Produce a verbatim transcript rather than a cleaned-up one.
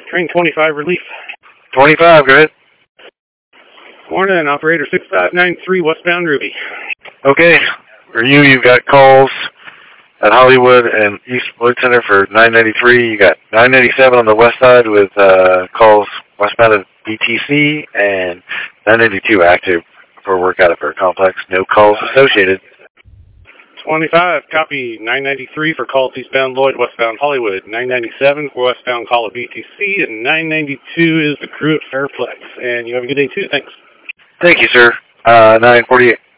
Train twenty-five relief. twenty-five, go ahead. Morning, operator six five nine three, westbound Ruby. Okay, for you, you've got calls at Hollywood and East Lloyd Center for nine ninety-three. You got nine ninety-seven on the west side with uh, calls westbound of B T C, and nine ninety-two active for work out of her complex. No calls associated. twenty-five, copy. nine ninety-three for calls eastbound Lloyd, westbound Hollywood. nine ninety-seven for westbound call of B T C, and nine ninety-two is the crew at Fairplex. And you have a good day too, thanks. Thank you, sir. Uh, nine forty-eight.